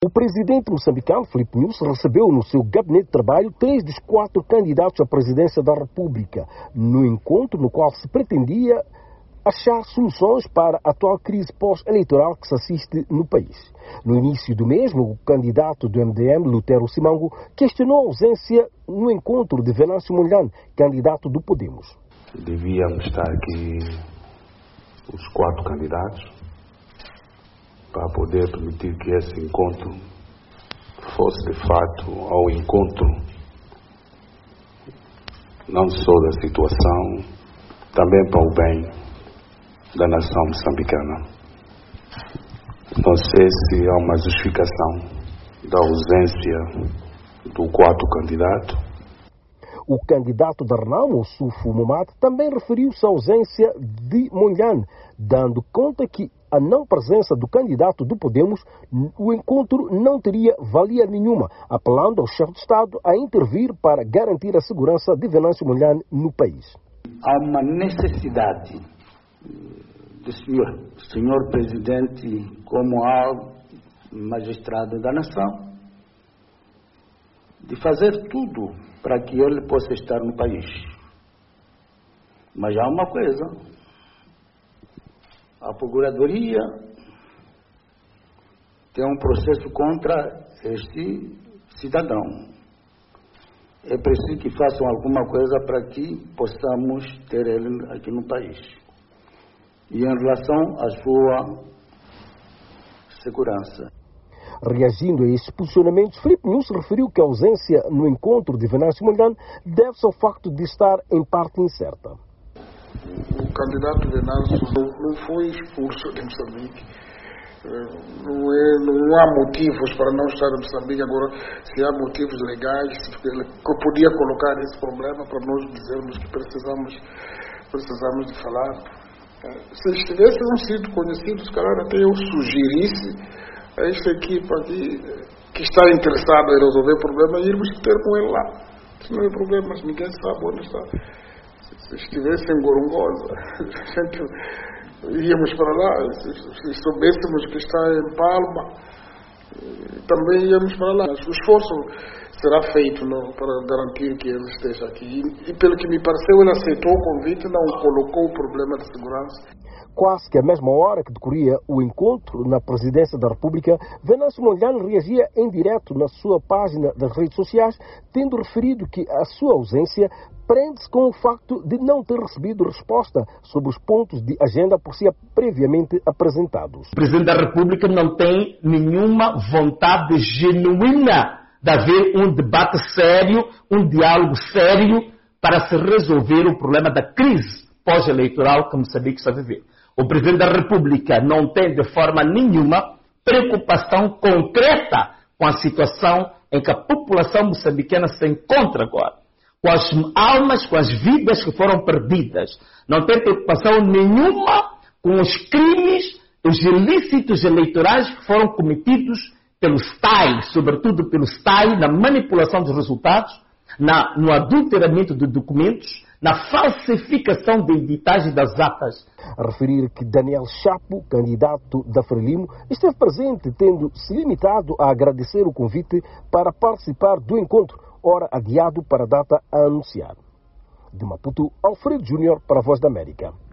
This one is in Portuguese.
O presidente moçambicano, Filipe Nyusi, recebeu no seu gabinete de trabalho 3 dos 4 candidatos à presidência da República, no encontro no qual se pretendia achar soluções para a atual crise pós-eleitoral que se assiste no país. No início do mesmo, o candidato do MDM, Lutero Simango, questionou a ausência no encontro de Venâncio Mondlane, candidato do Podemos. Deviam estar aqui os 4 candidatos para poder permitir que esse encontro fosse de fato ao encontro não só da situação, também para o bem da nação moçambicana. Não sei se há uma justificação da ausência do 4º candidato. O candidato da Renamo, Sufo Momad, também referiu-se à ausência de Mondlane, dando conta que a não presença do candidato do Podemos, o encontro não teria valia nenhuma, apelando ao chefe de Estado a intervir para garantir a segurança de Venâncio Mondlane no país. Há uma necessidade do senhor presidente, como alto magistrado da nação, de fazer tudo para que ele possa estar no país. Mas há uma coisa: a Procuradoria tem um processo contra este cidadão. É preciso que façam alguma coisa para que possamos ter ele aqui no país. E em relação à sua segurança. Reagindo a esses posicionamentos, Filipe Nyusi referiu que a ausência no encontro de Venâncio Mondlane deve-se ao facto de estar em parte incerta. O candidato Venâncio não foi expulso de Moçambique. Não há motivos para não estar em Moçambique. Agora, se há motivos legais, ele podia colocar esse problema para nós dizermos que precisamos de falar. Se eles tivessem sido conhecidos, se calhar até eu sugerisse a esta equipa que está interessada em resolver o problema, irmos ter com ele lá. Se não é problema, mas ninguém sabe onde está. Se estivesse em Gorongosa, íamos para lá. Se soubéssemos que está em Palma, também íamos para lá. O esforço será feito para garantir que ele esteja aqui. E pelo que me pareceu, ele aceitou o convite, não colocou o problema de segurança. Quase que à mesma hora que decorria o encontro na presidência da República, Venâncio Mondlane reagia em direto na sua página das redes sociais, tendo referido que a sua ausência prende-se com o facto de não ter recebido resposta sobre os pontos de agenda por si previamente apresentados. O Presidente da República não tem nenhuma vontade genuína de haver um debate sério, um diálogo sério para se resolver o problema da crise pós-eleitoral que Moçambique está a viver. O Presidente da República não tem de forma nenhuma preocupação concreta com a situação em que a população moçambicana se encontra agora, com as almas, com as vidas que foram perdidas. Não tem preocupação nenhuma com os crimes, os ilícitos eleitorais que foram cometidos pelos TAI, sobretudo pelos TAI, na manipulação dos resultados, no adulteramento de documentos, na falsificação de editais das atas. A referir que Daniel Chapo, candidato da Frelimo, esteve presente, tendo se limitado a agradecer o convite para participar do encontro, ora adiado para a data a anunciar. De Maputo, Alfredo Júnior para a Voz da América.